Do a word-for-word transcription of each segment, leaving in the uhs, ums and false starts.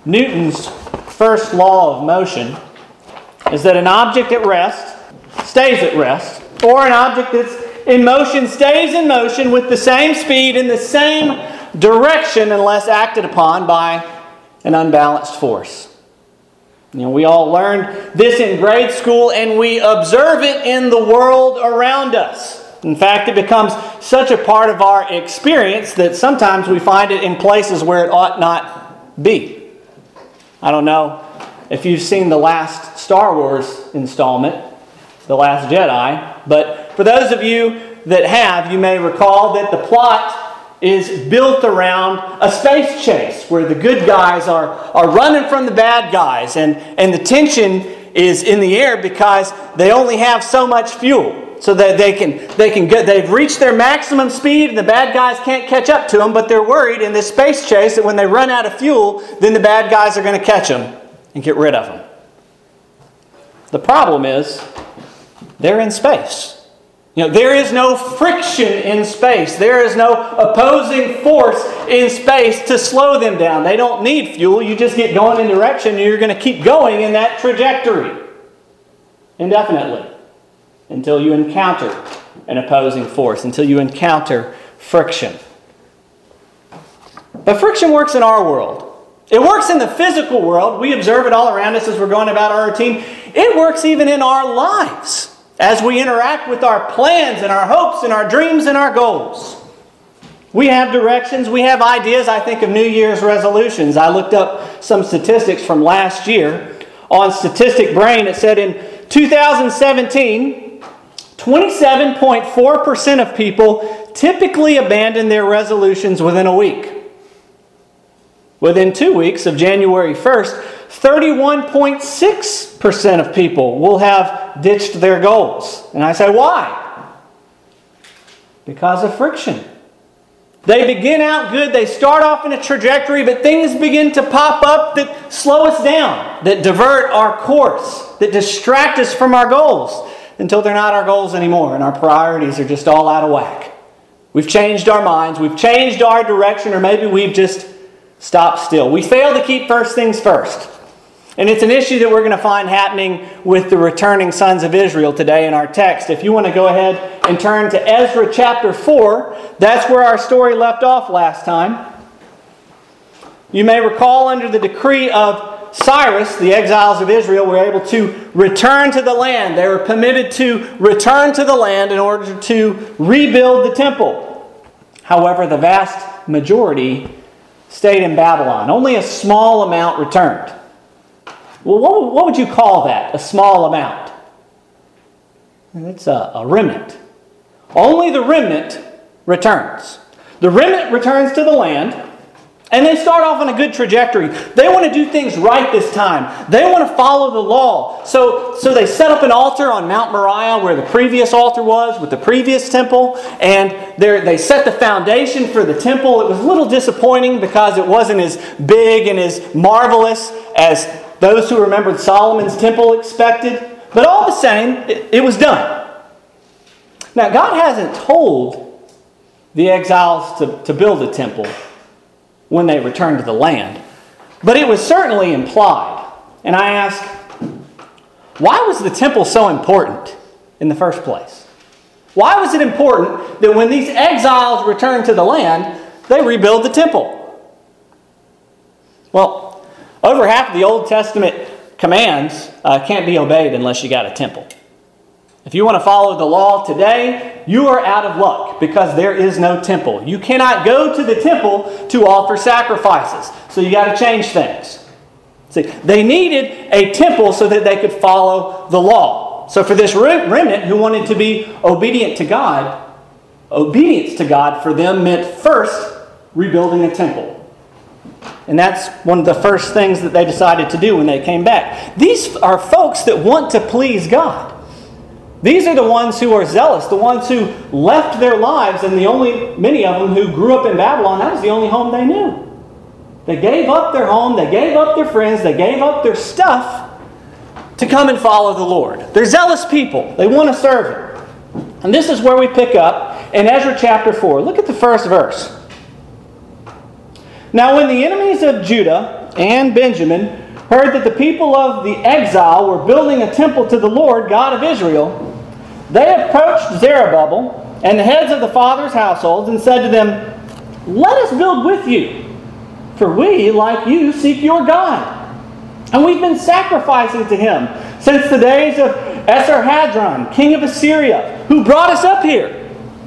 Newton's first law of motion is that an object at rest stays at rest, or an object that's in motion stays in motion with the same speed in the same direction unless acted upon by an unbalanced force. You know, we all learned this in grade school, and we observe it in the world around us. In fact, it becomes such a part of our experience that sometimes we find it in places where it ought not be. I don't know if you've seen the last Star Wars installment, The Last Jedi, but for those of you that have, you may recall that the plot is built around a space chase where the good guys are, are running from the bad guys, and, and the tension is in the air because they only have so much fuel. So that they can they can get they've reached their maximum speed and the bad guys can't catch up to them, but they're worried in this space chase that when they run out of fuel, then the bad guys are going to catch them and get rid of them. The problem is they're in space. You know, there is no friction in space. There is no opposing force in space to slow them down. They don't need fuel. You just get going in direction and you're going to keep going in that trajectory indefinitely. Until you encounter an opposing force, until you encounter friction. But friction works in our world. It works in the physical world. We observe it all around us as we're going about our routine. It works even in our lives as we interact with our plans and our hopes and our dreams and our goals. We have directions, we have ideas. I think of New Year's resolutions. I looked up some statistics from last year. On Statistic Brain, it said in two thousand seventeen, twenty-seven point four percent of people typically abandon their resolutions within a week. Within two weeks of January first, thirty-one point six percent of people will have ditched their goals. And I say, why? Because of friction. They begin out good, they start off in a trajectory, but things begin to pop up that slow us down, that divert our course, that distract us from our goals, until they're not our goals anymore and our priorities are just all out of whack. We've changed our minds, we've changed our direction, or maybe we've just stopped still. We fail to keep first things first. And it's an issue that we're going to find happening with the returning sons of Israel today in our text. If you want to go ahead and turn to Ezra chapter four, that's where our story left off last time. You may recall under the decree of Cyrus, the exiles of Israel were able to return to the land. They were permitted to return to the land in order to rebuild the temple. However, the vast majority stayed in Babylon. Only a small amount returned. Well, what, what would you call that, a small amount? It's a, a remnant. Only the remnant returns. The remnant returns to the land, and they start off on a good trajectory. They want to do things right this time. They want to follow the law. So, so they set up an altar on Mount Moriah where the previous altar was with the previous temple. And they set the foundation for the temple. It was a little disappointing because it wasn't as big and as marvelous as those who remembered Solomon's temple expected. But all the same, it, it was done. Now, God hasn't told the exiles to, to build a temple when they returned to the land. But it was certainly implied. And I ask, why was the temple so important in the first place? Why was it important that when these exiles returned to the land, they rebuild the temple? Well, over half of the Old Testament commands uh, can't be obeyed unless you got a temple. If you want to follow the law today, you are out of luck because there is no temple. You cannot go to the temple to offer sacrifices. So you got to change things. See, they needed a temple so that they could follow the law. So for this remnant who wanted to be obedient to God, obedience to God for them meant first rebuilding a temple. And that's one of the first things that they decided to do when they came back. These are folks that want to please God. These are the ones who are zealous, the ones who left their lives, and the only many of them who grew up in Babylon, that was the only home they knew. They gave up their home, they gave up their friends, they gave up their stuff to come and follow the Lord. They're zealous people. They want to serve Him. And this is where we pick up in Ezra chapter four. Look at the first verse. Now when the enemies of Judah and Benjamin heard that the people of the exile were building a temple to the Lord, God of Israel, they approached Zerubbabel and the heads of the fathers' households and said to them, "Let us build with you, for we, like you, seek your God. And we've been sacrificing to him since the days of Esarhaddon, king of Assyria, who brought us up here."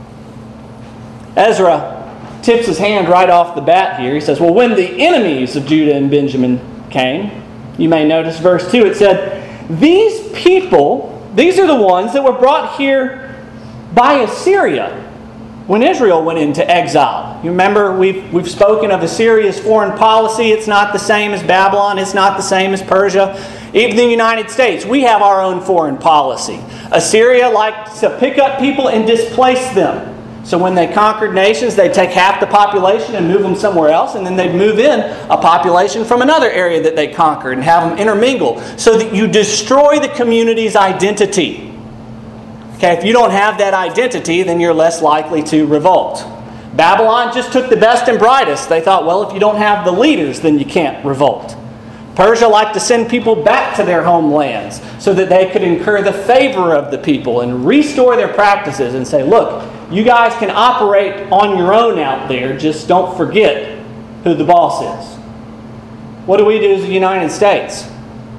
Ezra tips his hand right off the bat here. He says, well, when the enemies of Judah and Benjamin came, you may notice verse two, it said, these people, these are the ones that were brought here by Assyria when Israel went into exile. You remember we've, we've spoken of Assyria's foreign policy. It's not the same as Babylon. It's not the same as Persia. Even the United States, we have our own foreign policy. Assyria liked to pick up people and displace them. So when they conquered nations, they'd take half the population and move them somewhere else, and then they'd move in a population from another area that they conquered and have them intermingle so that you destroy the community's identity. Okay, if you don't have that identity, then you're less likely to revolt. Babylon just took the best and brightest. They thought, well, if you don't have the leaders, then you can't revolt. Persia liked to send people back to their homelands so that they could incur the favor of the people and restore their practices and say, look, you guys can operate on your own out there, just don't forget who the boss is. What do we do as the United States?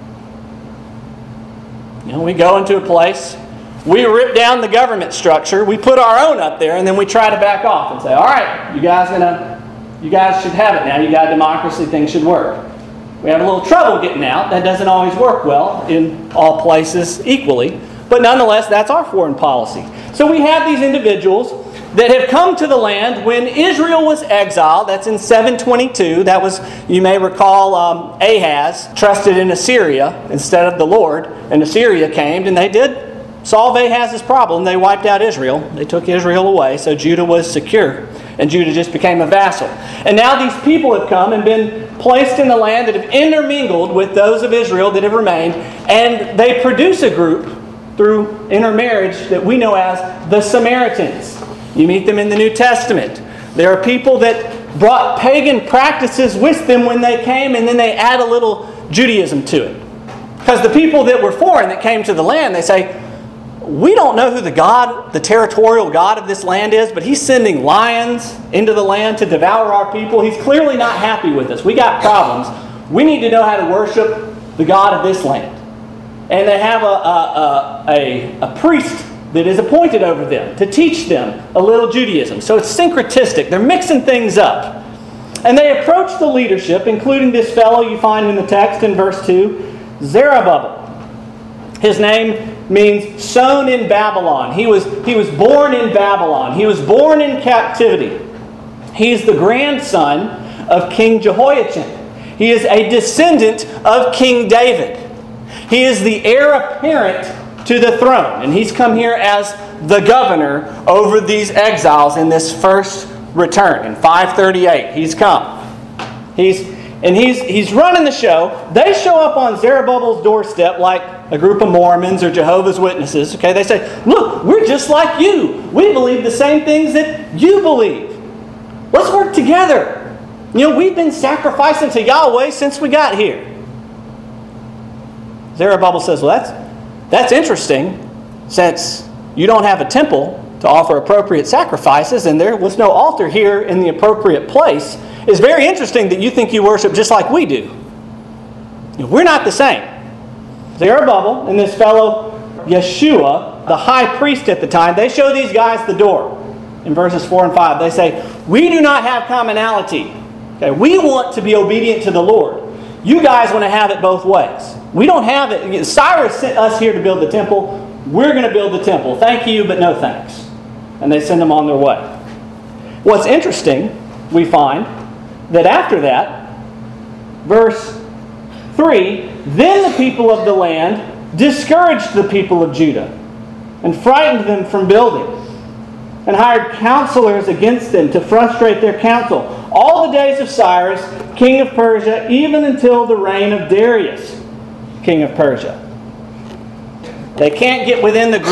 You know, we go into a place, we rip down the government structure, we put our own up there, and then we try to back off and say, all right, you guys gonna, you guys should have it now. You got democracy, things should work. We have a little trouble getting out. That doesn't always work well in all places equally. But nonetheless, that's our foreign policy. So we have these individuals that have come to the land when Israel was exiled. That's in seven twenty-two. That was, you may recall, um, Ahaz trusted in Assyria instead of the Lord. And Assyria came and they did solve Ahaz's problem. They wiped out Israel. They took Israel away. So Judah was secure. And Judah just became a vassal. And now these people have come and been placed in the land that have intermingled with those of Israel that have remained. And they produce a group through intermarriage that we know as the Samaritans. You meet them in the New Testament. There are people that brought pagan practices with them when they came, and then they add a little Judaism to it. Because the people that were foreign that came to the land, they say, we don't know who the God, the territorial God of this land is, but he's sending lions into the land to devour our people. He's clearly not happy with us. We got problems. We need to know how to worship the God of this land. And they have a, a, a, a priest that is appointed over them to teach them a little Judaism. So it's syncretistic. They're mixing things up. And they approach the leadership, including this fellow you find in the text in verse two, Zerubbabel. His name means sown in Babylon. He was, he was born in Babylon. He was born in captivity. He's the grandson of King Jehoiachin. He is a descendant of King David. He is the heir apparent to the throne. And he's come here as the governor over these exiles in this first return. In five thirty-eight, he's come. He's, and he's, he's running the show. They show up on Zerubbabel's doorstep like a group of Mormons or Jehovah's Witnesses. Okay, they say, look, we're just like you. We believe the same things that you believe. Let's work together. You know, we've been sacrificing to Yahweh since we got here. Zerubbabel says, well, that's, that's interesting, since you don't have a temple to offer appropriate sacrifices, and there was no altar here in the appropriate place. It's very interesting that you think you worship just like we do. We're not the same. Zerubbabel and this fellow Yeshua, the high priest at the time, they show these guys the door. In verses four and five, they say, we do not have commonality. Okay, we want to be obedient to the Lord. You guys want to have it both ways. We don't have it. Cyrus sent us here to build the temple. We're going to build the temple. Thank you, but no thanks. And they send them on their way. What's interesting, we find, that after that, verse three, then the people of the land discouraged the people of Judah and frightened them from building and hired counselors against them to frustrate their counsel all the days of Cyrus, king of Persia, even until the reign of Darius, king of Persia. They can't get within the group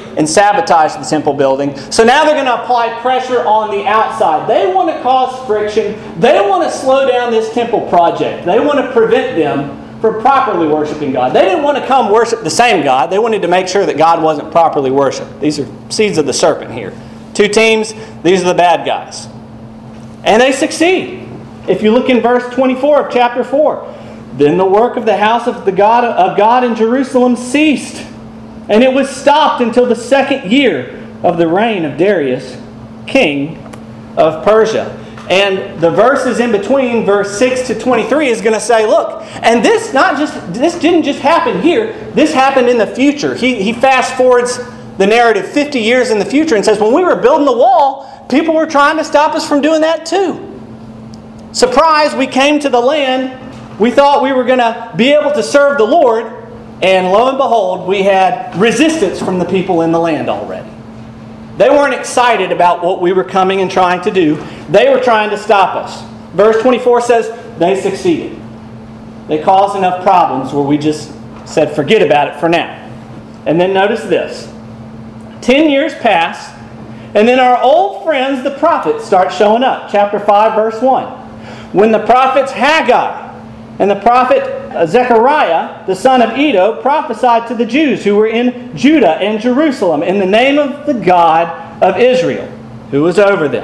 and sabotage the temple building. So now they're going to apply pressure on the outside. They want to cause friction. They want to slow down this temple project. They want to prevent them from properly worshiping God. They didn't want to come worship the same God. They wanted to make sure that God wasn't properly worshipped. These are seeds of the serpent here. Two teams, these are the bad guys. And they succeed. If you look in verse twenty-four of chapter four, then the work of the house of the God of God in Jerusalem ceased, and it was stopped until the second year of the reign of Darius, king of Persia. And the verses in between, verse six to twenty-three, is going to say, look, and this not just this didn't just happen here. This happened in the future. He he fast forwards the narrative fifty years in the future and says, when we were building the wall, people were trying to stop us from doing that too. Surprise, we came to the land. We thought we were going to be able to serve the Lord, and lo and behold, we had resistance from the people in the land already. They weren't excited about what we were coming and trying to do. They were trying to stop us. Verse twenty-four says, they succeeded. They caused enough problems where we just said, forget about it for now. And then notice this. Ten years pass, and then our old friends, the prophets, start showing up. Chapter five, verse one. When the prophets Haggai and the prophet Zechariah, the son of Iddo, prophesied to the Jews who were in Judah and Jerusalem in the name of the God of Israel, who was over them.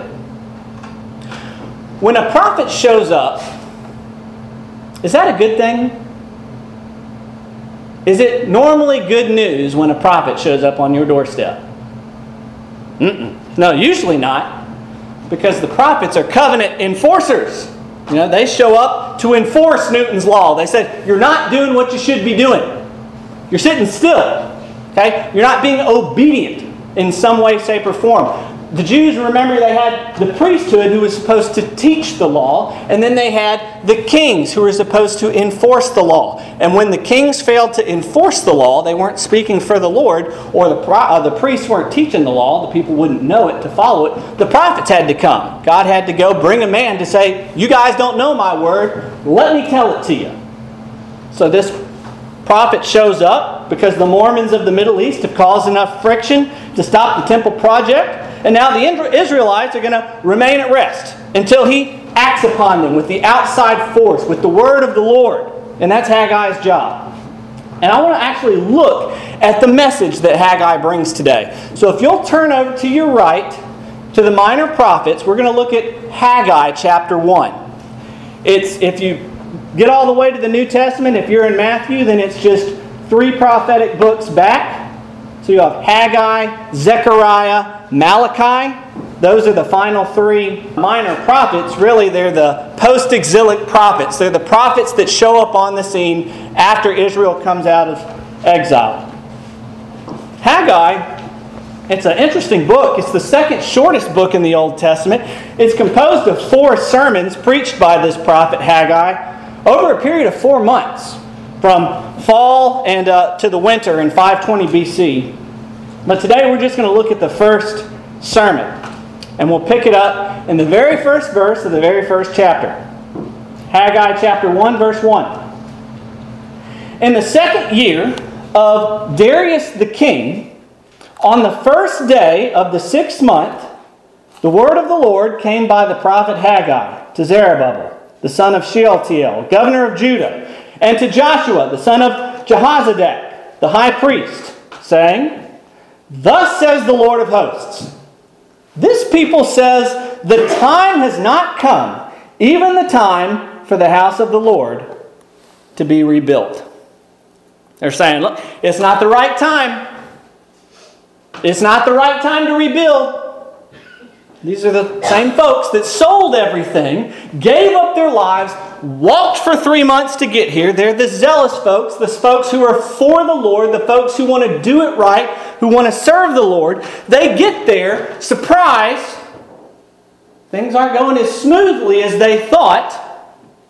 When a prophet shows up, is that a good thing? Is it normally good news when a prophet shows up on your doorstep? Mm-mm. No, usually not, because the prophets are covenant enforcers. You know, they show up to enforce Newton's law. They said, you're not doing what you should be doing. You're sitting still. Okay? You're not being obedient in some way, shape, or form. The Jews, remember, they had the priesthood who was supposed to teach the law, and then they had the kings who were supposed to enforce the law. And when the kings failed to enforce the law, they weren't speaking for the Lord, or the, uh, the priests weren't teaching the law, the people wouldn't know it to follow it, the prophets had to come. God had to go bring a man to say, you guys don't know my word, let me tell it to you. So this prophet shows up because the Mormons of the Middle East have caused enough friction to stop the temple project. And now the Israelites are going to remain at rest until he acts upon them with the outside force, with the word of the Lord. And that's Haggai's job. And I want to actually look at the message that Haggai brings today. So if you'll turn over to your right to the Minor Prophets, we're going to look at Haggai chapter one. It's, if you get all the way to the New Testament, if you're in Matthew, then it's just three prophetic books back. So you have Haggai, Zechariah, Malachi. Those are the final three minor prophets. Really, they're the post-exilic prophets. They're the prophets that show up on the scene after Israel comes out of exile. Haggai, it's an interesting book. It's the second shortest book in the Old Testament. It's composed of four sermons preached by this prophet Haggai over a period of four months, from fall and uh, to the winter in five twenty B C. But today we're just going to look at the first sermon. And we'll pick it up in the very first verse of the very first chapter. Haggai chapter one, verse one. In the second year of Darius the king, on the first day of the sixth month, the word of the Lord came by the prophet Haggai to Zerubbabel, the son of Shealtiel, governor of Judah, and to Joshua, the son of Jehozadak, the high priest, saying, Thus says the Lord of hosts, this people says, the time has not come, even the time for the house of the Lord to be rebuilt. They're saying, look, it's not the right time. It's not the right time to rebuild. These are the same folks that sold everything, gave up their lives, walked for three months to get here. They're the zealous folks, the folks who are for the Lord, the folks who want to do it right, who want to serve the Lord. They get there, surprise, things aren't going as smoothly as they thought.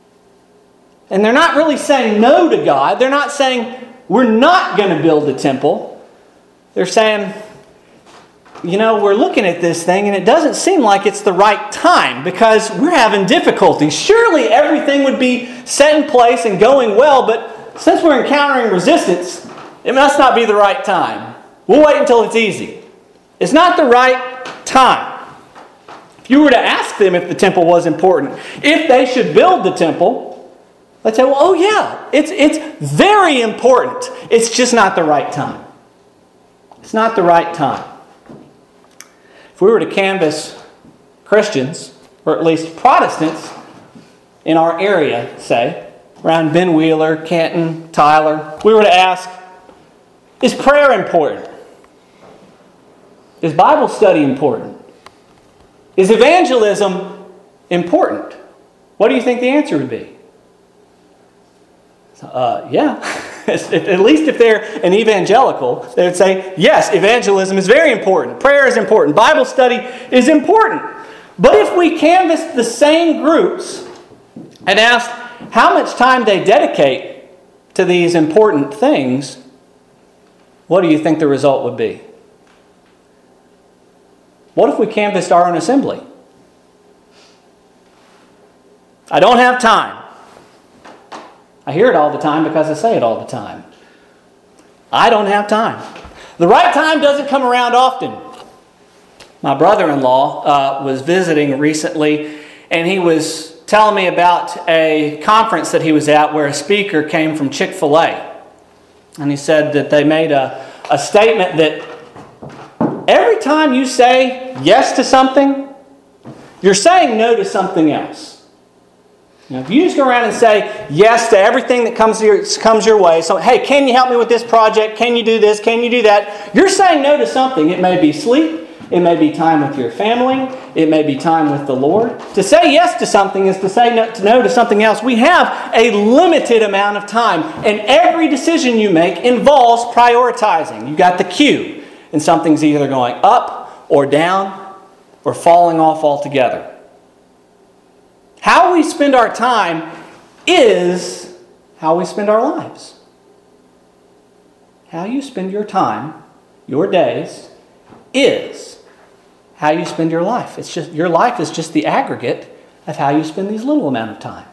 And they're not really saying no to God. They're not saying, we're not going to build a temple. They're saying, you know, we're looking at this thing and it doesn't seem like it's the right time because we're having difficulties. Surely everything would be set in place and going well, but since we're encountering resistance, it must not be the right time. We'll wait until it's easy. It's not the right time. If you were to ask them if the temple was important, if they should build the temple, they'd say, well, oh yeah, it's, it's very important. It's just not the right time. It's not the right time. If we were to canvass Christians, or at least Protestants, in our area, say, around Ben Wheeler, Canton, Tyler, we were to ask, is prayer important? Is Bible study important? Is evangelism important? What do you think the answer would be? Uh, yeah. At least if they're an evangelical, they would say, yes, evangelism is very important. Prayer is important. Bible study is important. But if we canvassed the same groups and asked how much time they dedicate to these important things, what do you think the result would be? What if we canvassed our own assembly? I don't have time. I hear it all the time because I say it all the time. I don't have time. The right time doesn't come around often. My brother-in-law uh, was visiting recently, and he was telling me about a conference that he was at where a speaker came from Chick-fil-A. And he said that they made a, a statement that every time you say yes to something, you're saying no to something else. Now, if you just go around and say yes to everything that comes your, comes your way, so, hey, can you help me with this project? Can you do this? Can you do that? You're saying no to something. It may be sleep. It may be time with your family. It may be time with the Lord. To say yes to something is to say no to, no to something else. We have a limited amount of time, and every decision you make involves prioritizing. You got the cue. And something's either going up or down or falling off altogether. How we spend our time is how we spend our lives. How you spend your time, your days, is how you spend your life. It's just your life is just the aggregate of how you spend these little amount of time.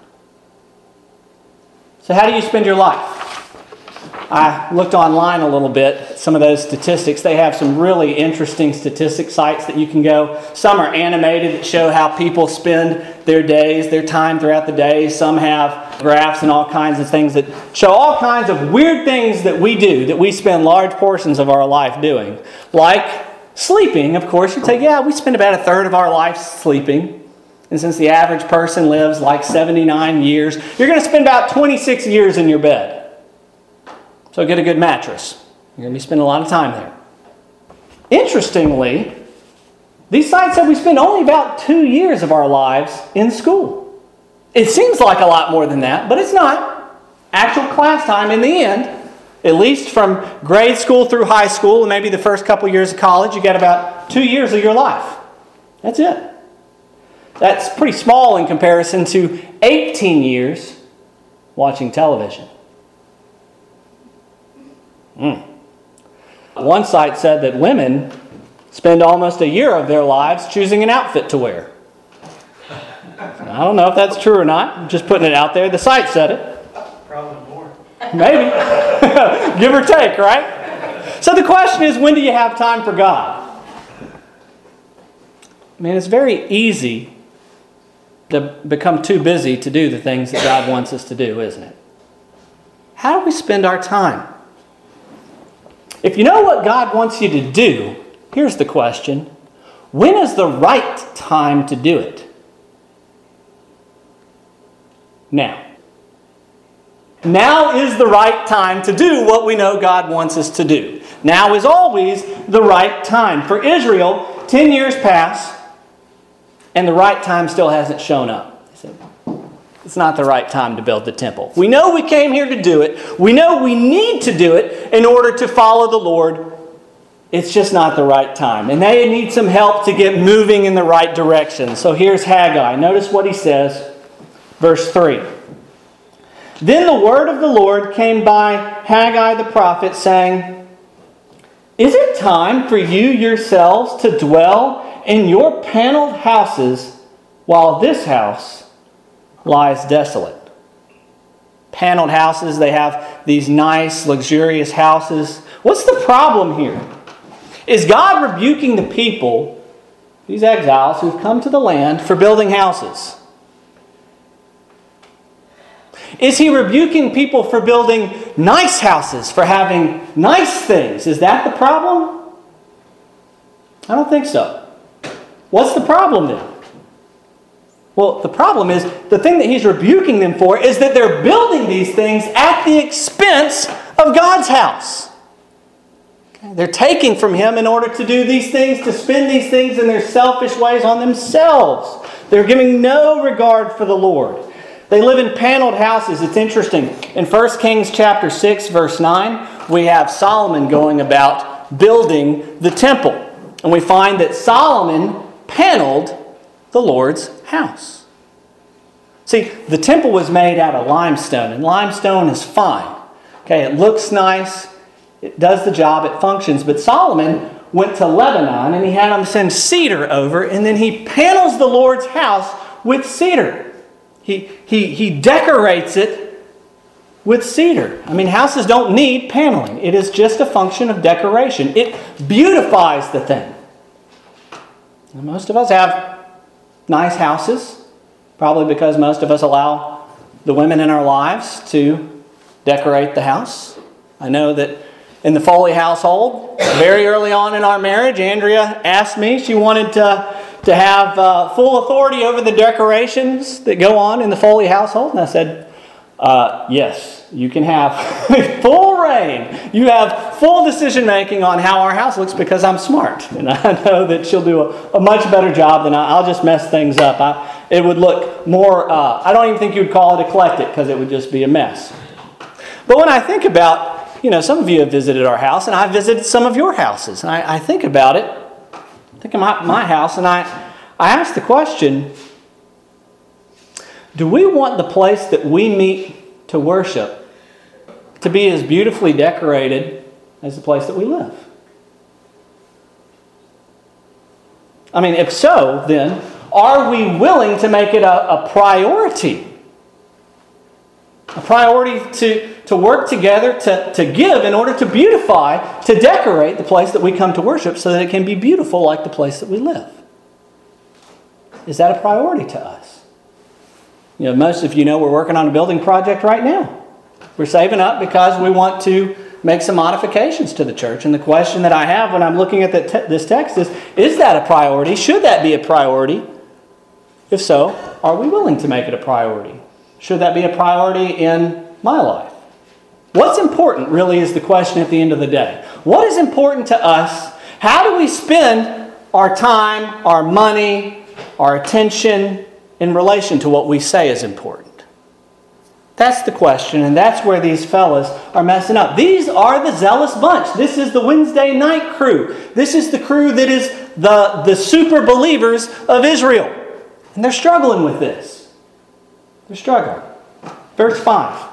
So how do you spend your life? I looked online a little bit at some of those statistics. They have some really interesting statistic sites that you can go. Some are animated that show how people spend their days, their time throughout the day. Some have graphs and all kinds of things that show all kinds of weird things that we do, that we spend large portions of our life doing. Like sleeping, of course. You'd say, yeah, we spend about a third of our life sleeping. And since the average person lives like seventy-nine years, you're going to spend about twenty-six years in your bed. So get a good mattress. You're going to be spending a lot of time there. Interestingly, these sites said we spend only about two years of our lives in school. It seems like a lot more than that, but it's not. Actual class time in the end, at least from grade school through high school and maybe the first couple years of college, you get about two years of your life. That's it. That's pretty small in comparison to eighteen years watching television. Mm. One site said that women spend almost a year of their lives choosing an outfit to wear. I don't know if that's true or not. I'm just putting it out there. The site said it. Probably more. Maybe. Give or take, right? So the question is, when do you have time for God? I mean, it's very easy to become too busy to do the things that God wants us to do, isn't it? How do we spend our time? If you know what God wants you to do, here's the question. When is the right time to do it? Now. Now is the right time to do what we know God wants us to do. Now is always the right time. For Israel, ten years pass, and the right time still hasn't shown up. They said, it's not the right time to build the temple. We know we came here to do it. We know we need to do it in order to follow the Lord. It's just not the right time. And they need some help to get moving in the right direction. So here's Haggai. Notice what he says. Verse three. Then the word of the Lord came by Haggai the prophet, saying, is it time for you yourselves to dwell in your paneled houses while this house lies desolate? Paneled houses, they have these nice, luxurious houses. What's the problem here? Is God rebuking the people, these exiles who've come to the land, for building houses? Is he rebuking people for building nice houses, for having nice things? Is that the problem? I don't think so. What's the problem then? Well, the problem is, the thing that he's rebuking them for is that they're building these things at the expense of God's house. Okay? They're taking from him in order to do these things, to spend these things in their selfish ways on themselves. They're giving no regard for the Lord. They live in paneled houses. It's interesting. In First Kings chapter six, verse nine, we have Solomon going about building the temple. And we find that Solomon paneled the Lord's house. See, the temple was made out of limestone, and limestone is fine. Okay, it looks nice, it does the job, it functions. But Solomon went to Lebanon and he had them send cedar over, and then he panels the Lord's house with cedar. He, he, he decorates it with cedar. I mean, houses don't need paneling. It is just a function of decoration. It beautifies the thing. And most of us have nice houses, probably because most of us allow the women in our lives to decorate the house. I know that in the Foley household, very early on in our marriage, Andrea asked me, she wanted to to have uh, full authority over the decorations that go on in the Foley household. And I said, uh, yes, you can have full reign. You have full decision making on how our house looks because I'm smart. And I know that she'll do a, a much better job than I. I'll just mess things up. I, it would look more, uh, I don't even think you would call it eclectic because it would just be a mess. But when I think about, you know, some of you have visited our house and I visited some of your houses. And I, I think about it. Think of my, my house, and I, I ask the question, do we want the place that we meet to worship to be as beautifully decorated as the place that we live? I mean, if so, then, are we willing to make it a, a priority? A priority to, to work together, to, to give in order to beautify, to decorate the place that we come to worship so that it can be beautiful like the place that we live. Is that a priority to us? You know, most of you know we're working on a building project right now. We're saving up because we want to make some modifications to the church. And the question that I have when I'm looking at the te- this text is, is that a priority? Should that be a priority? If so, are we willing to make it a priority? Should that be a priority in my life? What's important really is the question at the end of the day. What is important to us? How do we spend our time, our money, our attention in relation to what we say is important? That's the question, and that's where these fellas are messing up. These are the zealous bunch. This is the Wednesday night crew. This is the crew that is the, the super believers of Israel. And they're struggling with this. They're struggling. Verse five.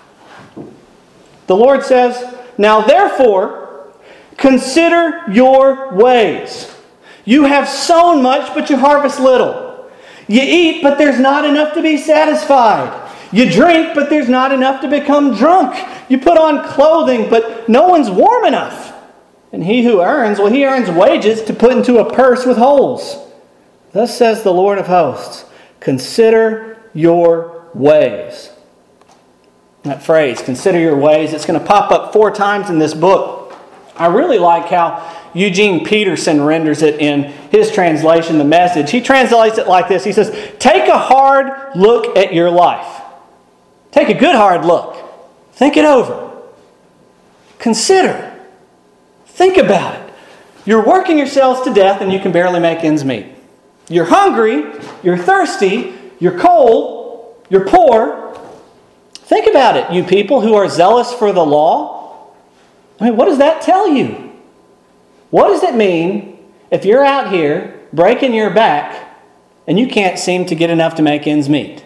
The Lord says, "Now therefore, consider your ways. You have sown much, but you harvest little. You eat, but there's not enough to be satisfied. You drink, but there's not enough to become drunk. You put on clothing, but no one's warm enough. And he who earns, well, he earns wages to put into a purse with holes. Thus says the Lord of hosts, consider your ways." That phrase, consider your ways, it's going to pop up four times in this book. I really like how Eugene Peterson renders it in his translation, The Message. He translates it like this. He says, take a hard look at your life. Take a good hard look. Think it over. Consider. Think about it. You're working yourselves to death and you can barely make ends meet. You're hungry, you're thirsty, you're cold, you're poor. Think about it, you people who are zealous for the law. I mean, what does that tell you? What does it mean if you're out here breaking your back and you can't seem to get enough to make ends meet?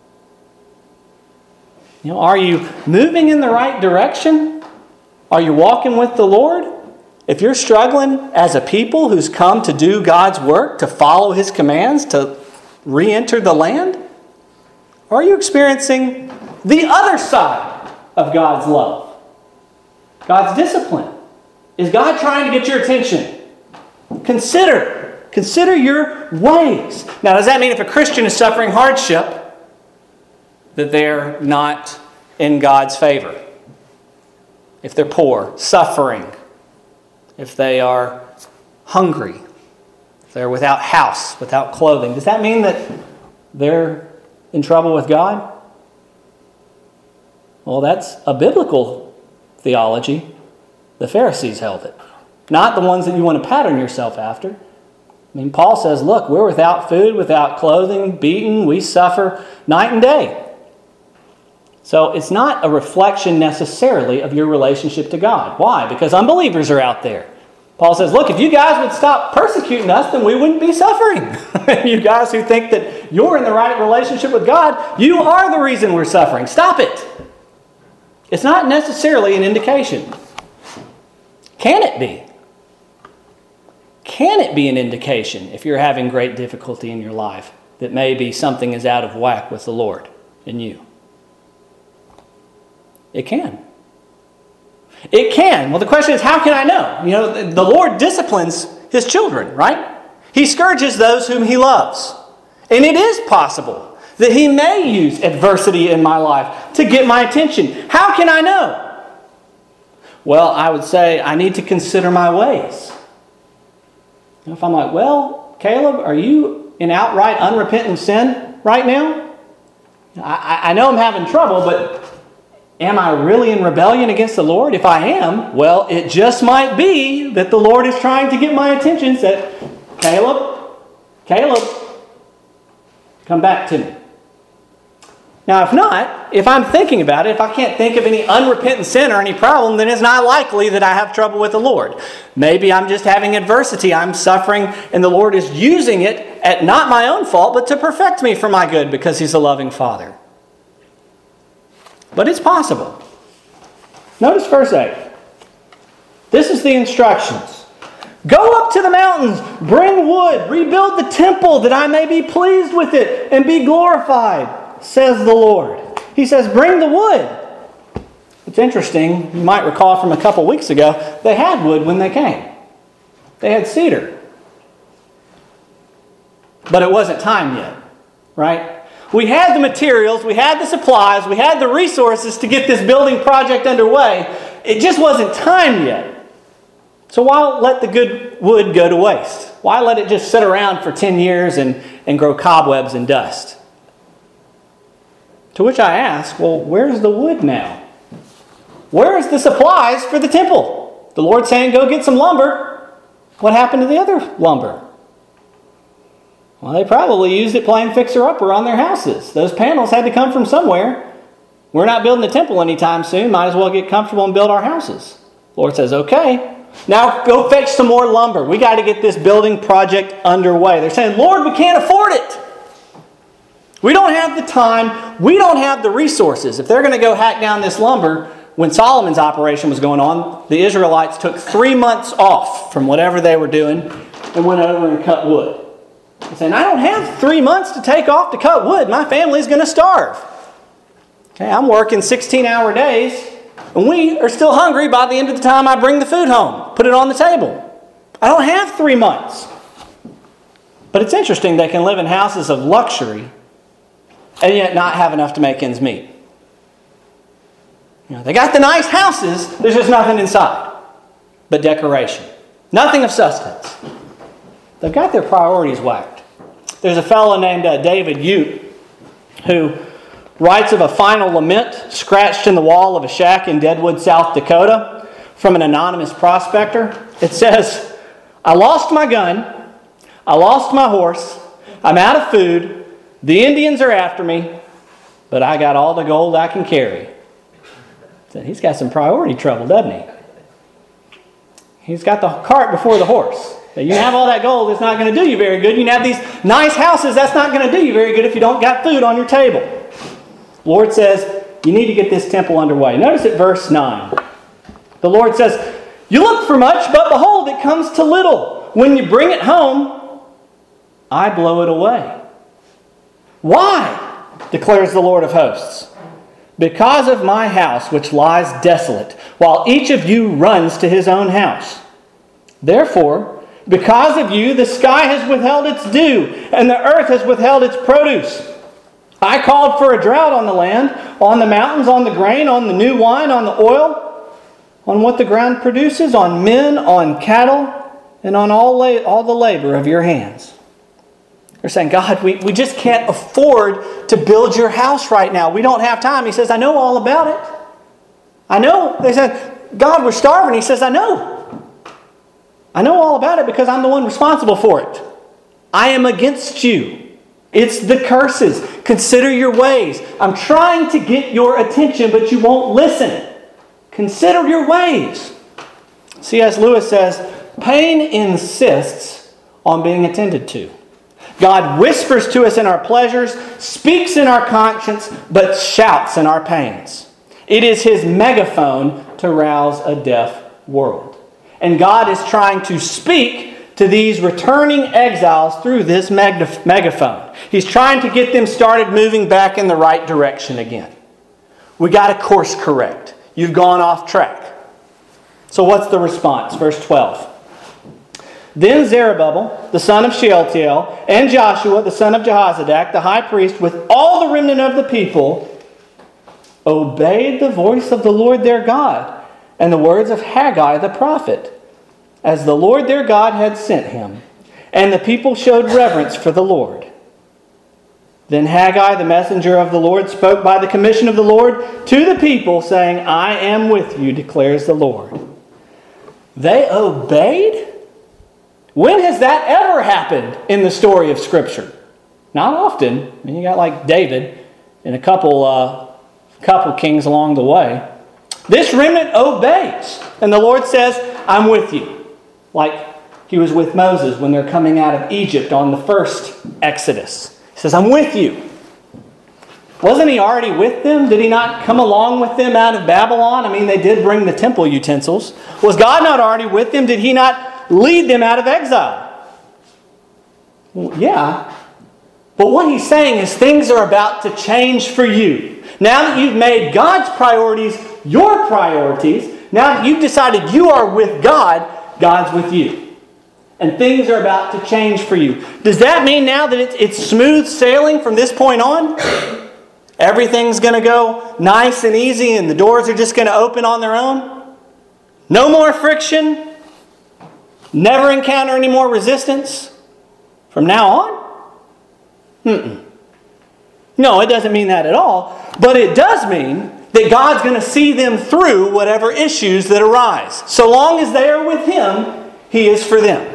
You know, are you moving in the right direction? Are you walking with the Lord? If you're struggling as a people who's come to do God's work, to follow His commands, to re-enter the land, or are you experiencing the other side of God's love? God's discipline. Is God trying to get your attention? Consider. Consider your ways. Now, does that mean if a Christian is suffering hardship, that they're not in God's favor? If they're poor, suffering, if they are hungry, if they're without house, without clothing, does that mean that they're in trouble with God? Well, that's a biblical theology. The Pharisees held it. Not the ones that you want to pattern yourself after. I mean, Paul says, look, we're without food, without clothing, beaten, we suffer night and day. So it's not a reflection necessarily of your relationship to God. Why? Because unbelievers are out there. Paul says, look, if you guys would stop persecuting us, then we wouldn't be suffering. You guys who think that you're in the right relationship with God, you are the reason we're suffering. Stop it. It's not necessarily an indication. Can it be? Can it be an indication, if you're having great difficulty in your life, that maybe something is out of whack with the Lord in you? It can. It can. Well, the question is, how can I know? You know, the Lord disciplines His children, right? He scourges those whom He loves. And it is possible that He may use adversity in my life to get my attention. How can I know? Well, I would say I need to consider my ways. And if I'm like, well, Caleb, are you in outright unrepentant sin right now? I, I know I'm having trouble, but am I really in rebellion against the Lord? If I am, well, it just might be that the Lord is trying to get my attention. That, Caleb, Caleb, come back to me. Now, if not, if I'm thinking about it, if I can't think of any unrepentant sin or any problem, then it's not likely that I have trouble with the Lord. Maybe I'm just having adversity. I'm suffering, and the Lord is using it at not my own fault, but to perfect me for my good because He's a loving Father. But it's possible. Notice verse eight. This is the instructions. Go up to the mountains, bring wood, rebuild the temple that I may be pleased with it and be glorified, says the Lord. He says, bring the wood. It's interesting, you might recall from a couple weeks ago, they had wood when they came. They had cedar. But it wasn't time yet, right? We had the materials, we had the supplies, we had the resources to get this building project underway. It just wasn't time yet. So why let the good wood go to waste? Why let it just sit around for ten years and, and grow cobwebs and dust? To which I ask, well, where's the wood now? Where's the supplies for the temple? The Lord's saying, go get some lumber. What happened to the other lumber? Well, they probably used it playing fixer-upper on their houses. Those panels had to come from somewhere. We're not building the temple anytime soon. Might as well get comfortable and build our houses. The Lord says, okay, now go fetch some more lumber. We got to get this building project underway. They're saying, Lord, we can't afford it. We don't have the time. We don't have the resources. If they're going to go hack down this lumber, when Solomon's operation was going on, the Israelites took three months off from whatever they were doing and went over and cut wood. They're saying, I don't have three months to take off to cut wood. My family's going to starve. Okay, I'm working sixteen-hour days, and we are still hungry by the end of the time I bring the food home, put it on the table. I don't have three months. But it's interesting they can live in houses of luxury and yet not have enough to make ends meet. You know, they got the nice houses, there's just nothing inside but decoration. Nothing of substance. They've got their priorities whacked. There's a fellow named uh, David Ute who writes of a final lament scratched in the wall of a shack in Deadwood, South Dakota from an anonymous prospector. It says, I lost my gun, I lost my horse, I'm out of food, the Indians are after me, but I got all the gold I can carry. So he's got some priority trouble, doesn't he? He's got the cart before the horse. So you have all that gold, it's not going to do you very good. You can have these nice houses, that's not going to do you very good if you don't got food on your table. The Lord says, you need to get this temple underway. Notice at verse nine. The Lord says, you look for much, but behold, it comes to little. When you bring it home, I blow it away. Why? Declares the Lord of hosts. Because of my house which lies desolate, while each of you runs to his own house. Therefore, Because of you, the sky has withheld its dew, and the earth has withheld its produce. I called for a drought on the land, on the mountains, on the grain, on the new wine, on the oil, on what the ground produces, on men, on cattle, and on all, la- all the labor of your hands. They're saying, God, we, we just can't afford to build your house right now. We don't have time. He says, I know all about it. I know. They said, God, we're starving. He says, I know. I know all about it because I'm the one responsible for it. I am against you. It's the curses. Consider your ways. I'm trying to get your attention, but you won't listen. Consider your ways. C S Lewis says, pain insists on being attended to. God whispers to us in our pleasures, speaks in our conscience, but shouts in our pains. It is His megaphone to rouse a deaf world. And God is trying to speak to these returning exiles through this megaphone. He's trying to get them started moving back in the right direction again. We got to course correct. You've gone off track. So what's the response? Verse twelve. Then Zerubbabel, the son of Shealtiel, and Joshua, the son of Jehozadak, the high priest, with all the remnant of the people, obeyed the voice of the Lord their God and the words of Haggai the prophet, as the Lord their God had sent him. And the people showed reverence for the Lord. Then Haggai, the messenger of the Lord, spoke by the commission of the Lord to the people, saying, I am with you, declares the Lord. They obeyed? When has that ever happened in the story of Scripture? Not often. I mean, you got like David and a couple, uh, couple kings along the way. This remnant obeys. And the Lord says, I'm with you. Like He was with Moses when they're coming out of Egypt on the first Exodus. He says, I'm with you. Wasn't He already with them? Did He not come along with them out of Babylon? I mean, they did bring the temple utensils. Was God not already with them? Did He not lead them out of exile? Well, yeah. But what He's saying is things are about to change for you. Now that you've made God's priorities your priorities, now that you've decided you are with God, God's with you. And things are about to change for you. Does that mean now that it's, it's smooth sailing from this point on? Everything's going to go nice and easy and the doors are just going to open on their own? No more friction? Never encounter any more resistance from now on? Mm-mm. No, it doesn't mean that at all. But it does mean that God's going to see them through whatever issues that arise. So long as they are with Him, He is for them.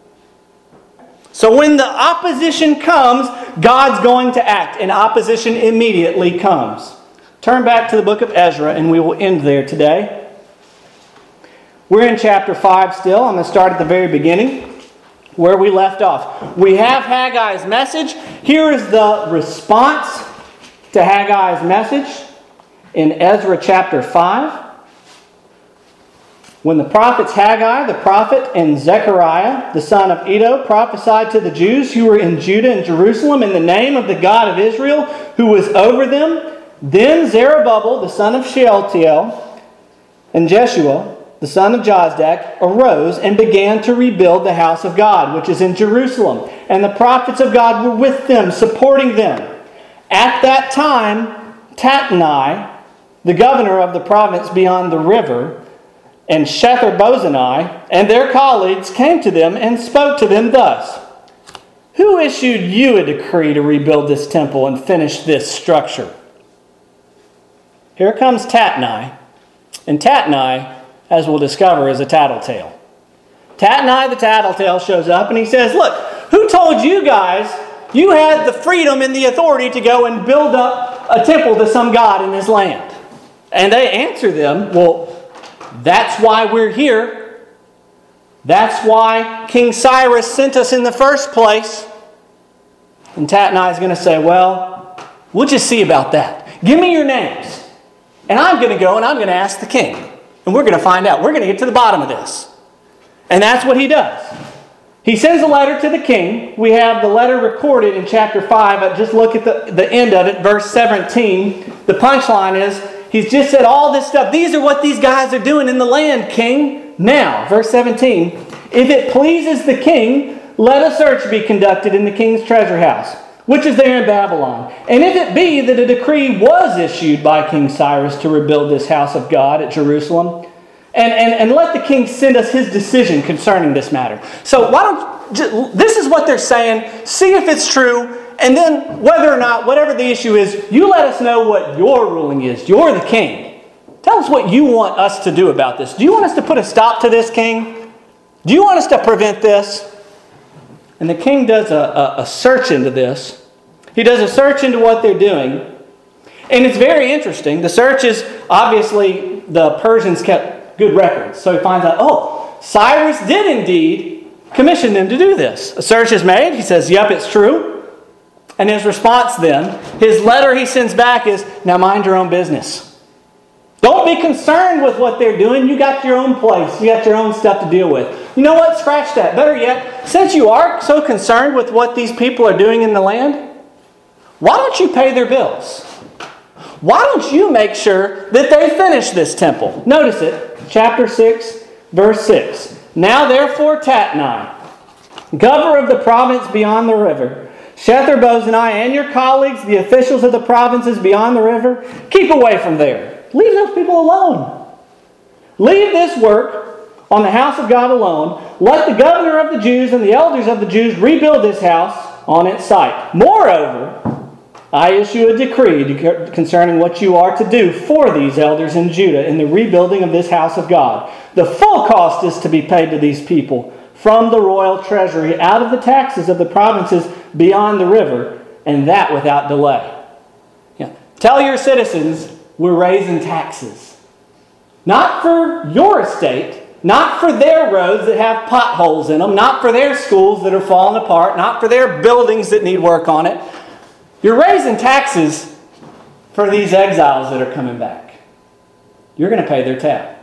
So when the opposition comes, God's going to act, and opposition immediately comes. Turn back to the book of Ezra, and we will end there today. We're in chapter five still. I'm going to start at the very beginning, where we left off. We have Haggai's message. Here is the response to Haggai's message in Ezra chapter five. When the prophets Haggai, the prophet, and Zechariah, the son of Iddo, prophesied to the Jews who were in Judah and Jerusalem in the name of the God of Israel, who was over them, then Zerubbabel, the son of Shealtiel, and Jeshua, the son of Jozadak, arose and began to rebuild the house of God, which is in Jerusalem. And the prophets of God were with them, supporting them. At that time, Tatnai, the governor of the province beyond the river, and Shether-Bozenai and their colleagues came to them and spoke to them thus: Who issued you a decree to rebuild this temple and finish this structure? Here comes Tatnai. And Tatnai, as we'll discover, is a tattletale. Tatnai the tattletale shows up and he says, look, who told you guys you had the freedom and the authority to go and build up a temple to some god in this land? And they answer them, well, that's why we're here. That's why King Cyrus sent us in the first place. And Tatnai is going to say, well, we'll just see about that. Give me your names. And I'm going to go and I'm going to ask the king. And we're going to find out. We're going to get to the bottom of this. And that's what he does. He sends a letter to the king. We have the letter recorded in chapter five. Just look at the, the end of it, verse seventeen. The punchline is, he's just said all this stuff. These are what these guys are doing in the land, king. Now, verse seventeen. If it pleases the king, let a search be conducted in the king's treasure house, which is there in Babylon. And if it be that a decree was issued by King Cyrus to rebuild this house of God at Jerusalem, and, and, and let the king send us his decision concerning this matter. So why don't, this is what they're saying. See if it's true. And then whether or not, whatever the issue is, you let us know what your ruling is. You're the king. Tell us what you want us to do about this. Do you want us to put a stop to this, king? Do you want us to prevent this? And the king does a, a, a search into this. He does a search into what they're doing. And it's very interesting. The search is, obviously, the Persians kept good records. So he finds out, oh, Cyrus did indeed commission them to do this. A search is made. He says, yep, it's true. And his response then, his letter he sends back is, now mind your own business. Don't be concerned with what they're doing. You got your own place. You got your own stuff to deal with. You know what? Scratch that. Better yet, since you are so concerned with what these people are doing in the land, why don't you pay their bills? Why don't you make sure that they finish this temple? Notice it. Chapter six, verse six. Now therefore Tatnai, governor of the province beyond the river, Shethar-bozenai, and your colleagues, the officials of the provinces beyond the river, keep away from there. Leave those people alone. Leave this work on the house of God alone. Let the governor of the Jews and the elders of the Jews rebuild this house on its site. Moreover, I issue a decree concerning what you are to do for these elders in Judah in the rebuilding of this house of God. The full cost is to be paid to these people from the royal treasury out of the taxes of the provinces beyond the river, and that without delay. Yeah. Tell your citizens we're raising taxes. Not for your estate, not for their roads that have potholes in them, not for their schools that are falling apart, not for their buildings that need work on it. You're raising taxes for these exiles that are coming back. You're going to pay their tab.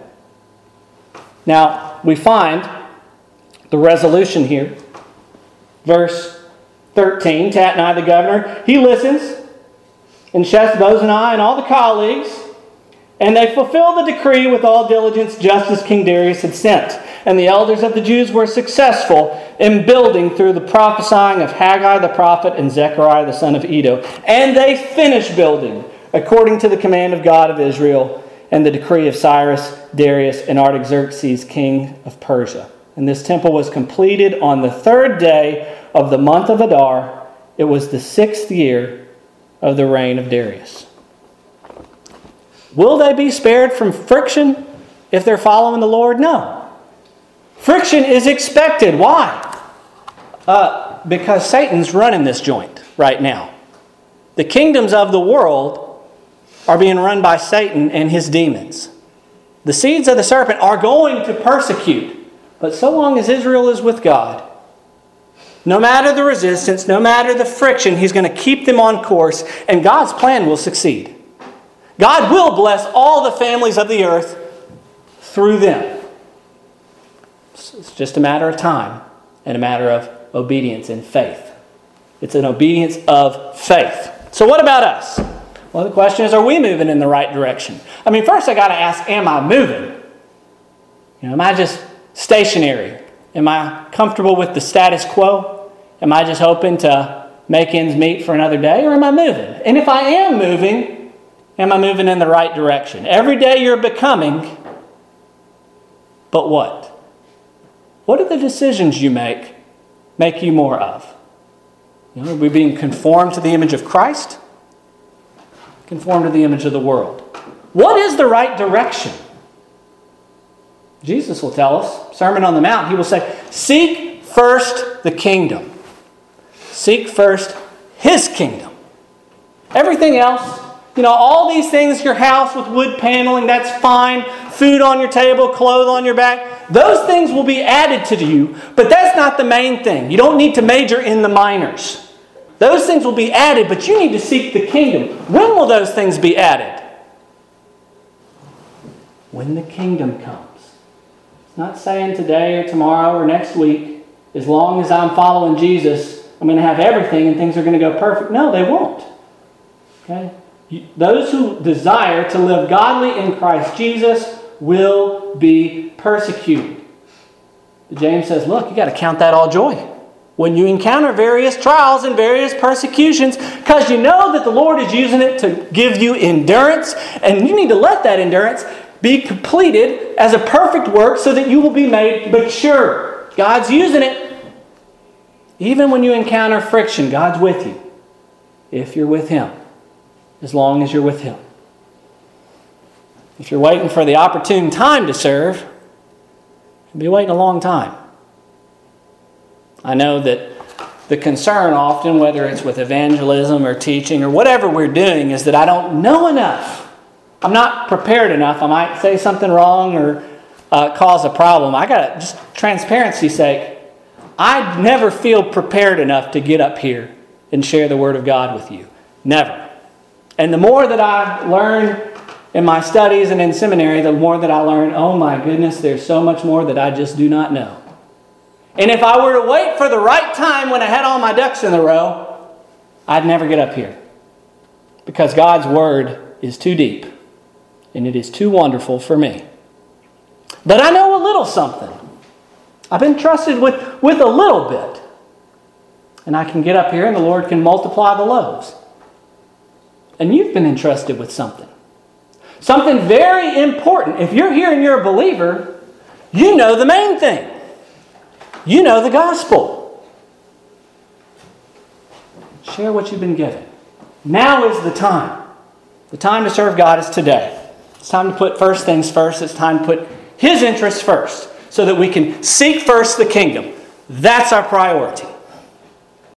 Now, we find the resolution here. Verse thirteen, Tatnai the governor, he listens, and Shethar-bozenai and all the colleagues, and they fulfill the decree with all diligence just as King Darius had sent. And the elders of the Jews were successful in building through the prophesying of Haggai the prophet and Zechariah the son of Iddo. And they finished building according to the command of God of Israel and the decree of Cyrus, Darius, and Artaxerxes, king of Persia. And this temple was completed on the third day of the month of Adar. It was the sixth year of the reign of Darius. Will they be spared from friction if they're following the Lord? No. Friction is expected. Why? Uh, because Satan's running this joint right now. The kingdoms of the world are being run by Satan and his demons. The seeds of the serpent are going to persecute. But so long as Israel is with God, no matter the resistance, no matter the friction, He's going to keep them on course, and God's plan will succeed. God will bless all the families of the earth through them. It's just a matter of time and a matter of obedience and faith. It's an obedience of faith. So what about us? Well, the question is, are we moving in the right direction? I mean, first I got to ask, am I moving? You know, am I just stationary? Am I comfortable with the status quo? Am I just hoping to make ends meet for another day? Or am I moving? And if I am moving, am I moving in the right direction? Every day you're becoming, but what? What are the decisions you make make you more of? You know, are we being conformed to the image of Christ? Conformed to the image of the world? What is the right direction? Jesus will tell us, Sermon on the Mount, He will say, seek first the kingdom. Seek first His kingdom. Everything else, you know, all these things, your house with wood paneling, that's fine. Food on your table, clothes on your back, those things will be added to you, but that's not the main thing. You don't need to major in the minors. Those things will be added, but you need to seek the kingdom. When will those things be added? When the kingdom comes. It's not saying today or tomorrow or next week, as long as I'm following Jesus, I'm going to have everything and things are going to go perfect. No, they won't. Okay? Those who desire to live godly in Christ Jesus will be persecuted. But James says, look, you got to count that all joy when you encounter various trials and various persecutions, because you know that the Lord is using it to give you endurance, and you need to let that endurance be completed as a perfect work so that you will be made mature. God's using it. Even when you encounter friction, God's with you. If you're with Him. As long as you're with Him. If you're waiting for the opportune time to serve, you'll be waiting a long time. I know that the concern often, whether it's with evangelism or teaching or whatever we're doing, is that I don't know enough. I'm not prepared enough. I might say something wrong or uh, cause a problem. I got to, just transparency's sake, I never feel prepared enough to get up here and share the Word of God with you. Never. And the more that I learn in my studies and in seminary, the more that I learn, oh my goodness, there's so much more that I just do not know. And if I were to wait for the right time when I had all my ducks in a row, I'd never get up here. Because God's Word is too deep. And it is too wonderful for me. But I know a little something. I've been trusted with, with a little bit. And I can get up here and the Lord can multiply the loaves. And you've been entrusted with something. Something very important. If you're here and you're a believer, you know the main thing. You know the gospel. Share what you've been given. Now is the time. The time to serve God is today. It's time to put first things first. It's time to put His interests first so that we can seek first the kingdom. That's our priority.